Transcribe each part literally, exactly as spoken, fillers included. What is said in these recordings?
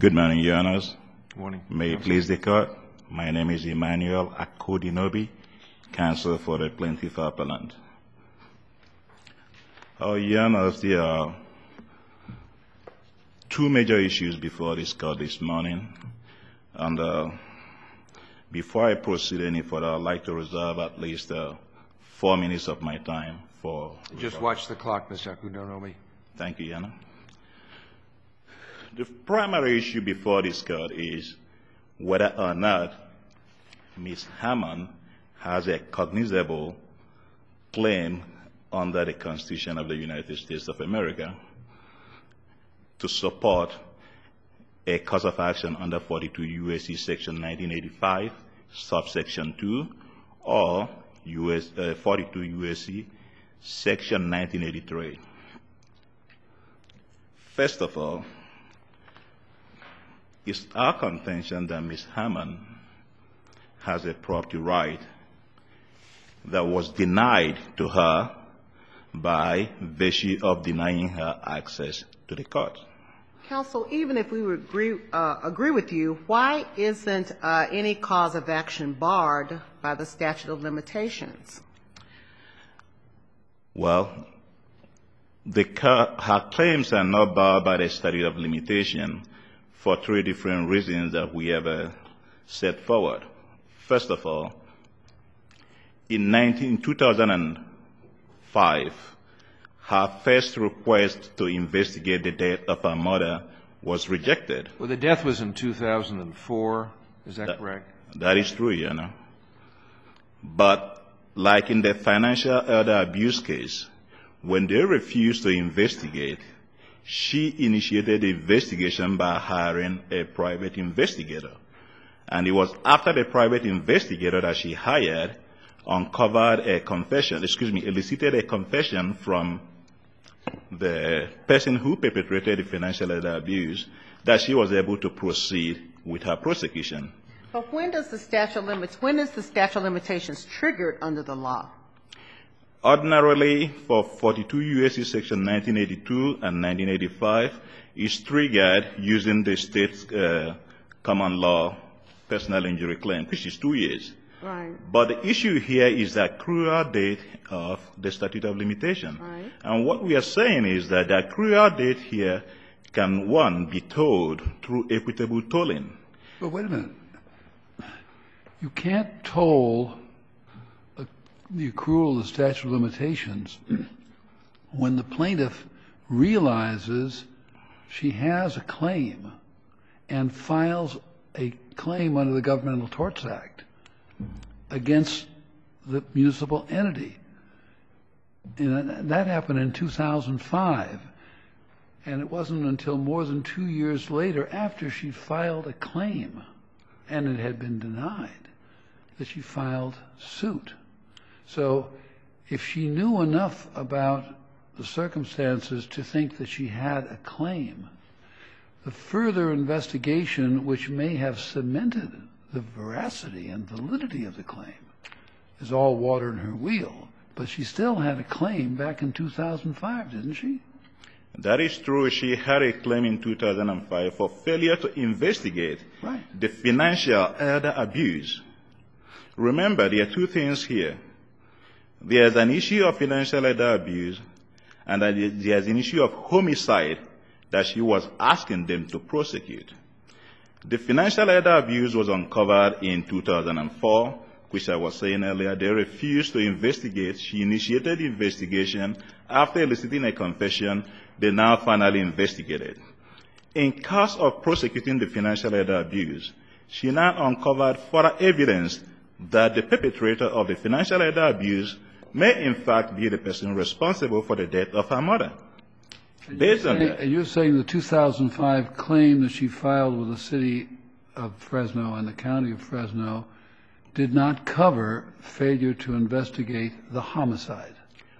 Good morning, Your Honors. Good morning. May it please the Court, my name is Emmanuel Akodinobi, counsel for the plaintiff appellant. Oh, Your Honors, there are two major issues before this Court this morning. And uh, before I proceed any further, I'd like to reserve at least uh, four minutes of my time for... Just watch the clock, Mister Akodinobi. Thank you, Your Honor. The primary issue before this Court is whether or not Miz Hammond has a cognizable claim under the Constitution of the United States of America to support a cause of action under forty-two U S C Section nineteen eighty-five, subsection two, or U S, uh, forty-two U S C Section nineteen eighty-three. First of all, it's our contention that Miz Hammond has a property right that was denied to her by virtue of denying her access to the court. Counsel, even if we would agree, uh, agree with you, why isn't uh, any cause of action barred by the statute of limitations? Well, the, her claims are not barred by the statute of limitation for three different reasons that we have uh, set forward. First of all, in, nineteen, two thousand five, her first request to investigate the death of her mother was rejected. Well, the death was in two thousand four. Is that, that correct? That is true, you know. But like in the financial elder abuse case, when they refused to investigate, she initiated the investigation by hiring a private investigator. And it was after the private investigator that she hired uncovered a confession, excuse me, elicited a confession from the person who perpetrated the financial elder abuse, that she was able to proceed with her prosecution. But when does the statute of limits, when is the statute of limitations triggered under the law? Ordinarily, for forty-two U S C Section nineteen eighty-two and nineteen eighty-five, is triggered using the state's uh, common law personal injury claim, which is two years. Right. But the issue here is the accrual date of the statute of limitation. Right. And what we are saying is that the accrual date here can, one, be tolled through equitable tolling. But wait a minute. You can't toll a, the accrual of the statute of limitations when the plaintiff realizes she has a claim and files a claim under the Governmental Torts Act against the municipal entity. And that happened in two thousand five. And it wasn't until more than two years later, after she filed a claim and it had been denied, that she filed suit. So if she knew enough about the circumstances to think that she had a claim, the further investigation which may have cemented the veracity and validity of the claim is all water in her wheel. But she still had a claim back in two thousand five, didn't she? That is true. She had a claim in two thousand five for failure to investigate right. the financial elder abuse. Remember, there are two things here. There's an issue of financial elder abuse, and there's an issue of homicide that she was asking them to prosecute. The financial elder abuse was uncovered in two thousand four, which I was saying earlier. They refused to investigate. She initiated the investigation. After eliciting a confession, they now finally investigated. In case of prosecuting the financial elder abuse, she now uncovered further evidence that the perpetrator of the financial elder abuse may in fact be the person responsible for the death of her mother. Based on that, you're saying the two thousand five claim that she filed with the city of Fresno and the county of Fresno did not cover failure to investigate the homicide.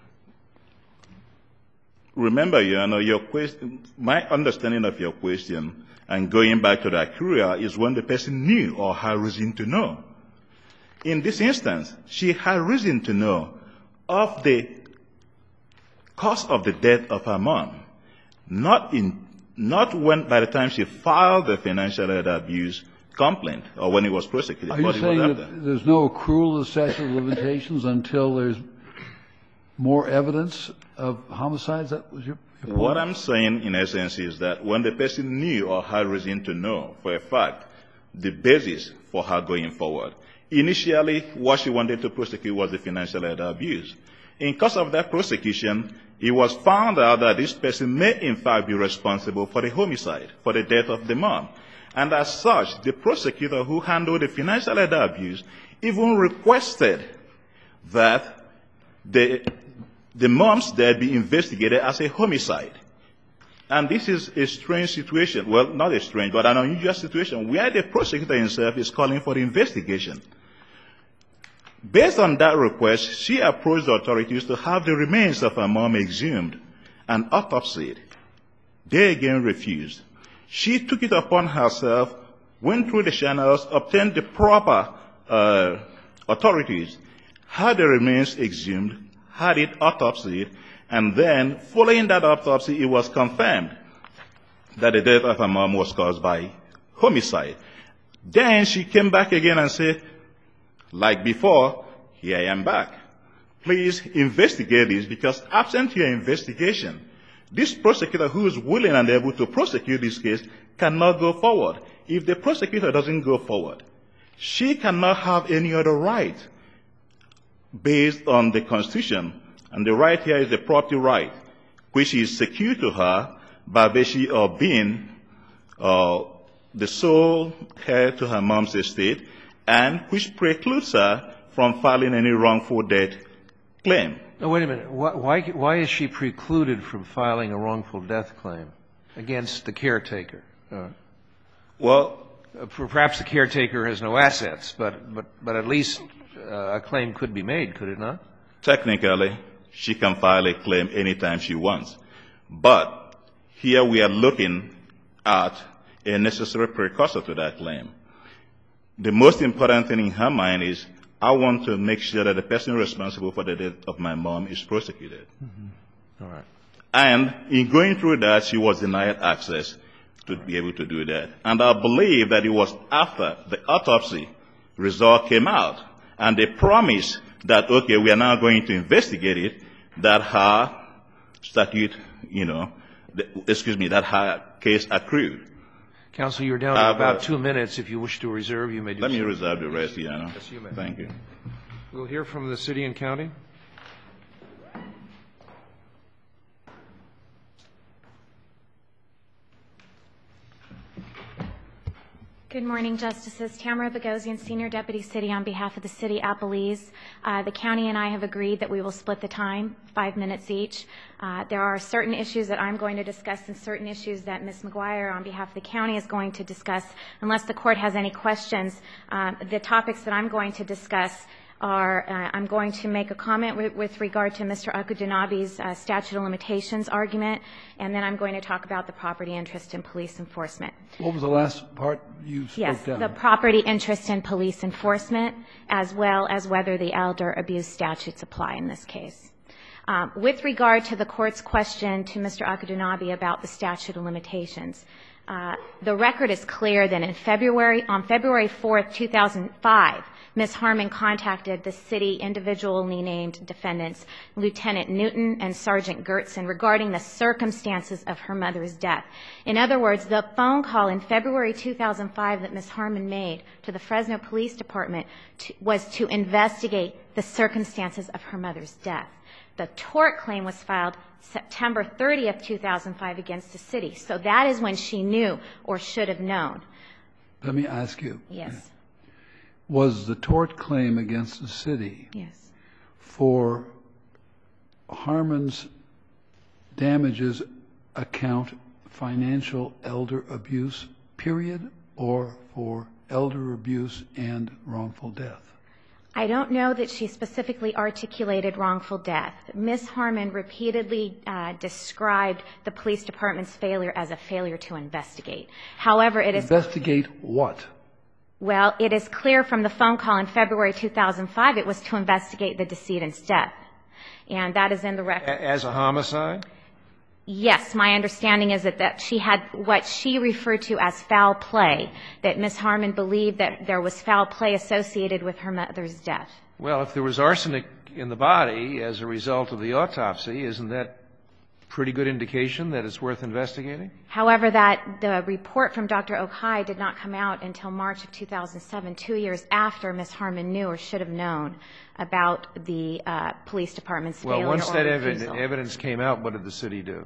Remember, you know, your question, my understanding of your question, and going back to the accrual, is when the person knew or had reason to know. In this instance, she had reason to know of the cause of the death of her mom, not in not when, by the time she filed the financial elder abuse complaint or when it was prosecuted. Are you but it saying was that after. there's no accrual of the statute of limitations until there's more evidence of homicides? That was your, your point? What I'm saying, in essence, is that when the person knew or had reason to know for a fact the basis for her going forward, initially what she wanted to prosecute was the financial elder abuse. In course of that prosecution, it was found out that this person may in fact be responsible for the homicide, for the death of the mom. And as such, the prosecutor who handled the financial elder abuse even requested that the, the mom's death be investigated as a homicide. And this is a strange situation. Well, not a strange, but an unusual situation where the prosecutor himself is calling for the investigation. Based on that request, she approached the authorities to have the remains of her mom exhumed and autopsied. They again refused. She took it upon herself, went through the channels, obtained the proper uh, authorities, had the remains exhumed, had it autopsied, and then, following that autopsy, it was confirmed that the death of her mom was caused by homicide. Then she came back again and said, like before, here I am back. Please investigate this, because absent your investigation, this prosecutor who is willing and able to prosecute this case cannot go forward. If the prosecutor doesn't go forward, she cannot have any other right based on the Constitution. And the right here is the property right, which is secured to her by virtue of being uh, the sole heir to her mom's estate, and which precludes her from filing any wrongful death claim. No, wait a minute. Why, why is she precluded from filing a wrongful death claim against the caretaker? Uh, well, uh, perhaps the caretaker has no assets, but, but, but at least uh, a claim could be made, could it not? Technically, she can file a claim anytime she wants. But here we are looking at a necessary precursor to that claim. The most important thing in her mind is, I want to make sure that the person responsible for the death of my mom is prosecuted. Mm-hmm. All right. And in going through that, she was denied access to be able to do that. And I believe that it was after the autopsy result came out, and they promised that, okay, we are now going to investigate it, that her statute, you know, the, excuse me, that her case accrued. Counsel, you're down to Uh, about but- two minutes. If you wish to reserve, you may do so. Let me reserve the rest, Your Honor. Yes, you may. Thank you. We'll hear from the city and county. Good morning, Justices. Tamara Bogosian, Senior Deputy City on behalf of the City Appellees. Uh, the county and I have agreed that we will split the time, five minutes each. Uh, there are certain issues that I'm going to discuss and certain issues that Miz McGuire on behalf of the county is going to discuss. Unless the court has any questions, uh, the topics that I'm going to discuss are, uh, I'm going to make a comment with, with regard to Mister Akudinabi's uh, statute of limitations argument, and then I'm going to talk about the property interest in police enforcement. What was the last part you spoke Yes, down? the property interest in police enforcement, as well as whether the elder abuse statutes apply in this case. Um, with regard to the court's question to Mister Akudinabi about the statute of limitations, uh, the record is clear that in February, on February fourth, two thousand five, Miz Harmon contacted the city individually named defendants, Lieutenant Newton and Sergeant Gertson, regarding the circumstances of her mother's death. In other words, the phone call in February two thousand five that Miz Harmon made to the Fresno Police Department to, was to investigate the circumstances of her mother's death. The tort claim was filed September thirtieth, two thousand five against the city. So that is when she knew or should have known. Let me ask you. Yes. Was the tort claim against the city Yes. for Harmon's damages account financial elder abuse, period, or for elder abuse and wrongful death? I don't know that she specifically articulated wrongful death. Miz Harmon repeatedly uh, described the police department's failure as a failure to investigate. However, it is Investigate what? well, it is clear from the phone call in February two thousand five it was to investigate the decedent's death, and that is in the record. A- As a homicide? Yes, my understanding is that, that she had what she referred to as foul play, that Miz Harmon believed that there was foul play associated with her mother's death. Well, if there was arsenic in the body as a result of the autopsy, isn't that pretty good indication that it's worth investigating? However, that the report from Doctor Okai did not come out until March of two thousand seven, two years after Miz Harmon knew or should have known about the uh, police department's failure Well, once or that refusal. ev evidence came out, what did the city do?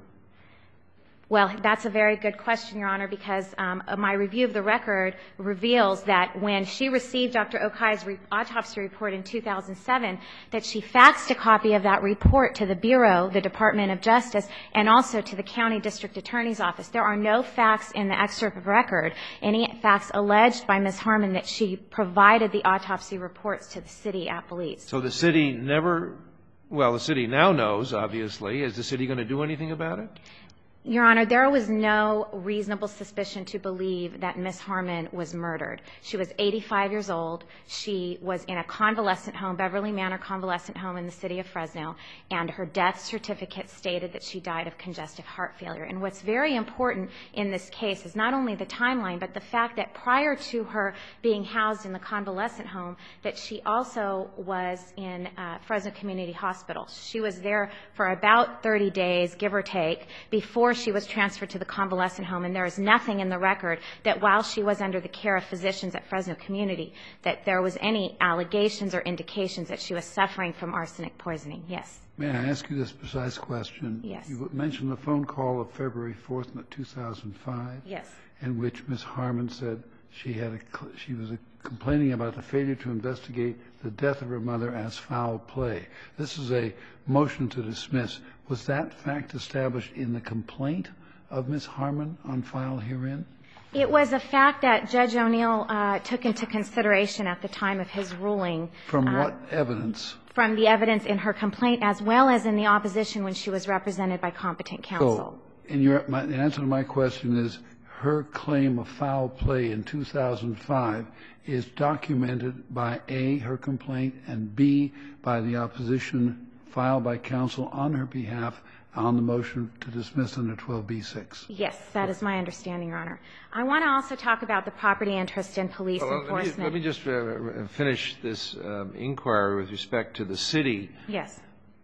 Well, that's a very good question, Your Honor, because um, my review of the record reveals that when she received Doctor Okai's re autopsy report in two thousand seven, that she faxed a copy of that report to the Bureau, the Department of Justice, and also to the County District Attorney's Office. There are no facts in the excerpt of record, any facts alleged by Miz Harmon that she provided the autopsy reports to the city at police. So the city never, well, the city now knows, obviously. Is the city going to do anything about it? Your Honor, there was no reasonable suspicion to believe that Miz Harmon was murdered. She was eighty-five years old. She was in a convalescent home, Beverly Manor Convalescent Home in the city of Fresno, and her death certificate stated that she died of congestive heart failure. And what's very important in this case is not only the timeline, but the fact that prior to her being housed in the convalescent home, that she also was in uh, Fresno Community Hospital. She was there for about thirty days, give or take, before she was transferred to the convalescent home, and there is nothing in the record that while she was under the care of physicians at Fresno Community that there was any allegations or indications that she was suffering from arsenic poisoning. Yes. May I ask you this precise question? Yes. You mentioned the phone call of February fourth, two thousand five. Yes. In which Miz Harmon said she had a, she was a, complaining about the failure to investigate the death of her mother as foul play. This is a motion to dismiss. Was that fact established in the complaint of Miz Harmon on file herein? It was a fact that Judge O'Neill uh, took into consideration at the time of his ruling. From uh, what evidence? From the evidence in her complaint as well as in the opposition when she was represented by competent counsel. So, in your, my, the answer to my question is, her claim of foul play in two thousand five is documented by A, her complaint, and B, by the opposition filed by counsel on her behalf on the motion to dismiss under twelve B six. Yes, that is my understanding, Your Honor. I want to also talk about the property interest in police well, enforcement. Let me, let me just uh, finish this um, inquiry with respect to the city. Yes.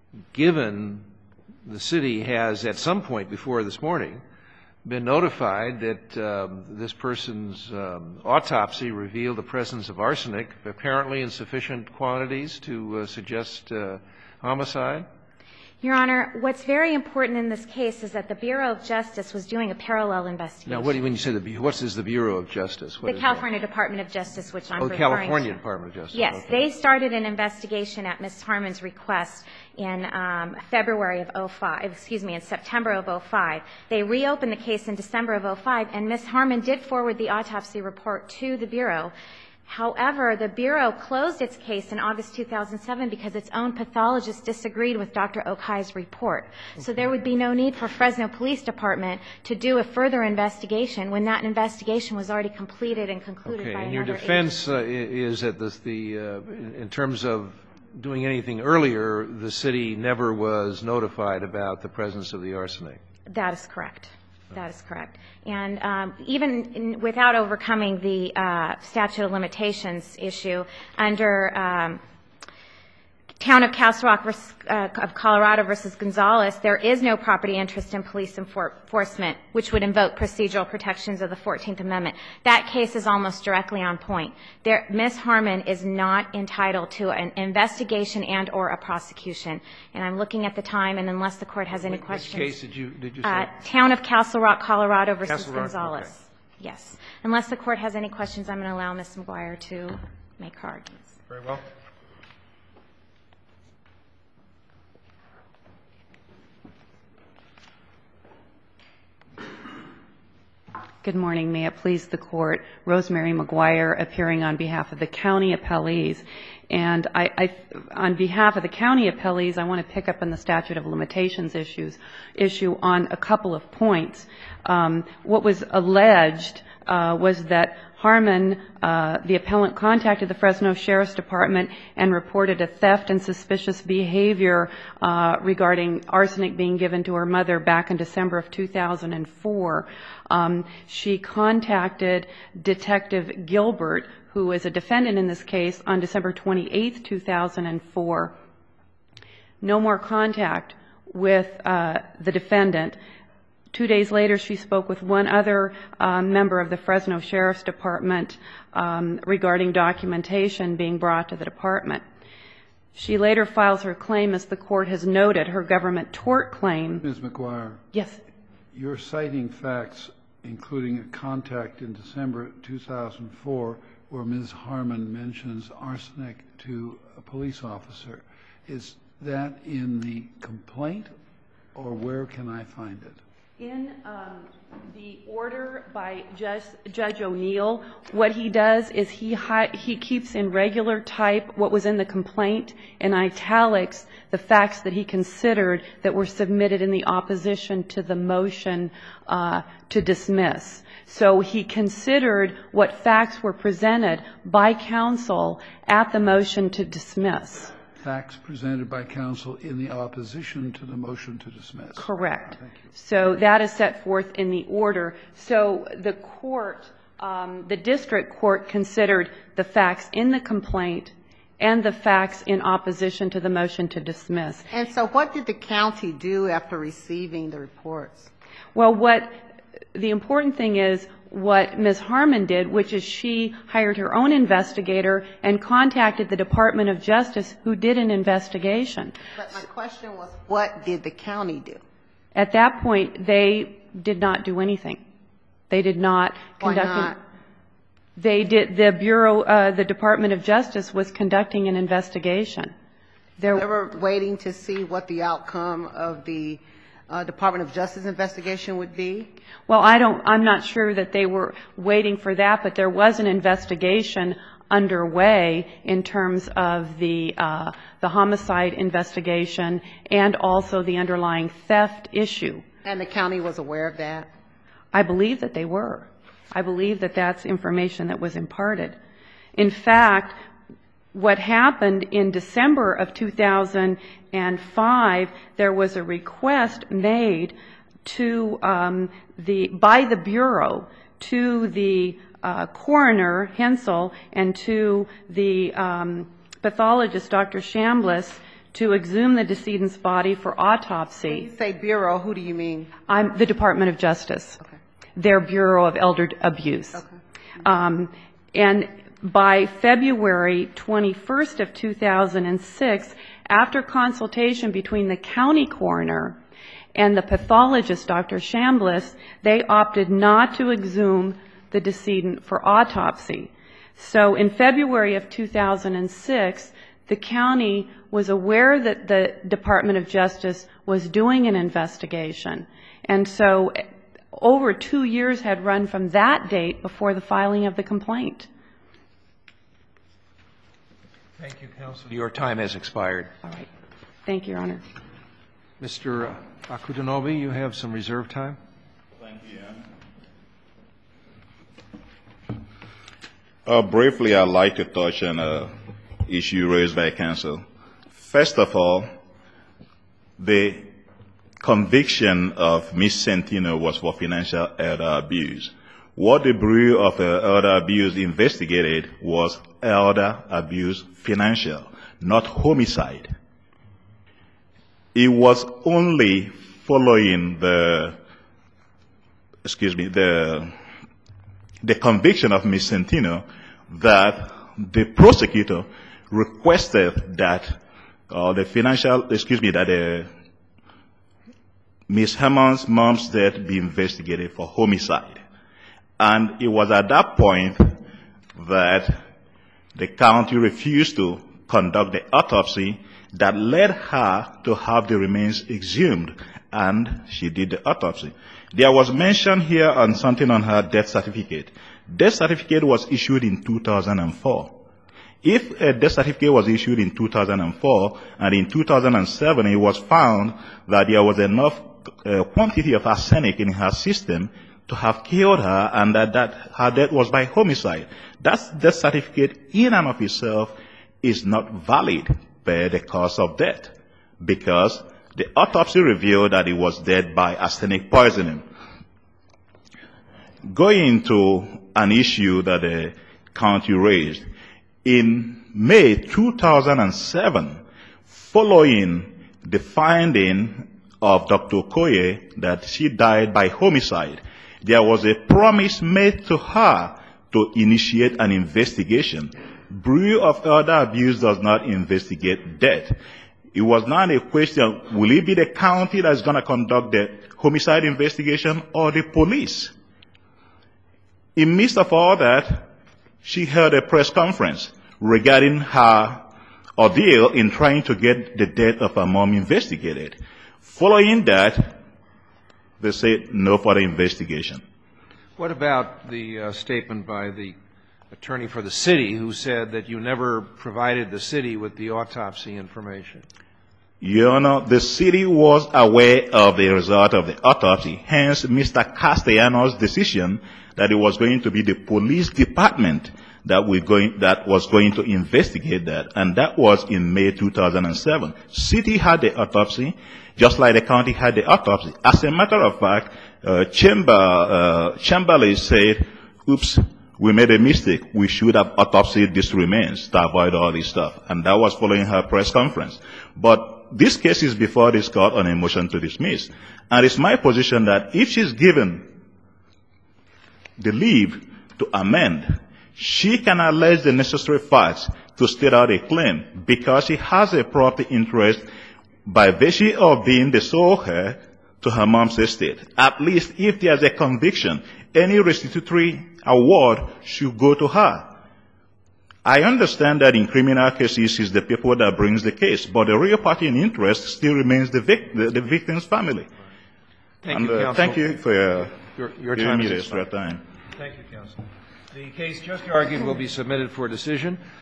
Given the city has, at some point before this morning, been notified that um, this person's um, autopsy revealed the presence of arsenic, apparently in sufficient quantities to uh, suggest uh, homicide? Your Honor, what's very important in this case is that the Bureau of Justice was doing a parallel investigation. Now, what do you, when you say the Bureau, what is the Bureau of Justice? What the is California that? Department of Justice, which I'm oh, the referring California to. Department of Justice. Yes, okay. they started an investigation at Miz Harmon's request in um, February of oh five, excuse me, in September of oh five. They reopened the case in December of oh five, and Miz Harmon did forward the autopsy report to the Bureau. However, the Bureau closed its case in August two thousand seven because its own pathologist disagreed with Doctor Okai's report. Okay. So there would be no need for Fresno Police Department to do a further investigation when that investigation was already completed and concluded okay. by and another your defense uh, is that the, the uh, in terms of doing anything earlier, the city never was notified about the presence of the arsenic. That is correct. That is correct. And um, even in, without overcoming the uh, statute of limitations issue, under um, Town of Castle Rock versus, uh, of Colorado versus Gonzalez, there is no property interest in police enforcement, which would invoke procedural protections of the fourteenth Amendment. That case is almost directly on point. There, Miz Harmon is not entitled to an investigation and or a prosecution. And I'm looking at the time, and unless the Court has any Which questions. Which case did you, did you say? Uh, Town of Castle Rock, Colorado versus Castle Rock, Gonzalez. okay. Yes. Unless the Court has any questions, I'm going to allow Miz McGuire to make her arguments. Very well. Good morning. May it please the Court. Rosemary McGuire, appearing on behalf of the county appellees. And I, I, on behalf of the county appellees, I want to pick up on the statute of limitations issues, issue on a couple of points. Um, what was alleged uh, was that Harmon, uh, the appellant, contacted the Fresno Sheriff's Department and reported a theft and suspicious behavior uh, regarding arsenic being given to her mother back in December of two thousand four. Um, she contacted Detective Gilbert, who is a defendant in this case, on December twenty-eighth, two thousand four. No more contact with uh, the defendant. Two days later, she spoke with one other uh, member of the Fresno Sheriff's Department um, regarding documentation being brought to the department. She later files her claim, as the court has noted, her government tort claim. Miz McGuire. Yes. You're citing facts, including a contact in December two thousand four where Miz Harmon mentions arsenic to a police officer. Is that in the complaint, or where can I find it? In um, the order by Judge, Judge O'Neill, what he does is he hi, he keeps in regular type what was in the complaint, in italics, the facts that he considered that were submitted in the opposition to the motion uh, to dismiss. So he considered what facts were presented by counsel at the motion to dismiss. Facts presented by counsel in the opposition to the motion to dismiss. Correct. Thank you. So that is set forth in the order. So the court, um, the district court, considered the facts in the complaint and the facts in opposition to the motion to dismiss. And so what did the county do after receiving the reports? Well, what the important thing is what Miz Harmon did, which is she hired her own investigator and contacted the Department of Justice, who did an investigation. But my question was, what did the county do? At that point, they did not do anything. They did not Why conduct. not? An, they did. The Bureau, uh, the Department of Justice, was conducting an investigation. There, They were waiting to see what the outcome of the uh, Department of Justice investigation would be? Well, I don't, I'm not sure that they were waiting for that, but there was an investigation underway in terms of the, uh, the homicide investigation and also the underlying theft issue. And the county was aware of that? I believe that they were. I believe that that's information that was imparted. In fact, what happened in December of two thousand five, there was a request made to um, the by the Bureau to the uh, coroner Hensel and to the um, pathologist Doctor Chambliss to exhume the decedent's body for autopsy. When you say Bureau, who do you mean? I'm the Department of Justice. Okay. Their Bureau of Elder Abuse. Okay. Um, and by February twenty-first of two thousand six, after consultation between the county coroner and the pathologist, Doctor Chambliss, they opted not to exhume the decedent for autopsy. So in February of two thousand six, the county was aware that the Department of Justice was doing an investigation. And so over two years had run from that date before the filing of the complaint. Thank you, counsel. Your time has expired. All right. Thank you, Your Honor. Mister Akudinobi, you have some reserve time. Thank you. Uh, briefly, I'd like to touch on an issue raised by counsel. First of all, the conviction of Miz Centino was for financial elder abuse. What the Bureau of uh, Elder Abuse investigated was elder abuse financial, not homicide. It was only following the, excuse me, the, the conviction of Miz Centino that the prosecutor requested that uh, the financial, excuse me, that uh, Miz Hammond's mom's death be investigated for homicide. And it was at that point that the county refused to conduct the autopsy that led her to have the remains exhumed, and she did the autopsy. There was mention here on something on her death certificate. Death certificate was issued in two thousand four. If a death certificate was issued in two thousand four, and in two thousand seven it was found that there was enough uh, quantity of arsenic in her system to have killed her and that, that her death was by homicide. That death certificate in and of itself is not valid per the cause of death, because the autopsy revealed that he was dead by arsenic poisoning. Going to an issue that the county raised, in May two thousand seven, following the finding of Doctor Okoye that she died by homicide, there was a promise made to her to initiate an investigation. Bureau of Elder Abuse does not investigate death. It was not a question, will it be the county that's going to conduct the homicide investigation or the police? In midst of all that, she held a press conference regarding her ordeal in trying to get the death of her mom investigated. Following that, they said no further investigation. What about the uh, statement by the attorney for the city who said that you never provided the city with the autopsy information? Your Honor, the city was aware of the result of the autopsy, hence Mister Castellanos' decision that it was going to be the police department that, we going, that was going to investigate that, and that was in May two thousand seven. City had the autopsy, just like the county had the autopsy. As a matter of fact, uh, Chamber, uh, Chamberlain said, oops, we made a mistake. We should have autopsied these remains to avoid all this stuff. And that was following her press conference. But this case is before this court on a motion to dismiss. And it's my position that if she's given the leave to amend, she can allege the necessary facts to state out a claim, because she has a property interest by virtue of being the sole heir to her mom's estate. At least if there's a conviction, any restitutory award should go to her. I understand that in criminal cases it's the people that brings the case, but the real party in interest still remains the, vic the, the victim's family. Thank and, you, uh, counsel. Thank you for your, your, your giving time me is the extra expired. time. Thank you, counsel. The case just argued will be submitted for decision.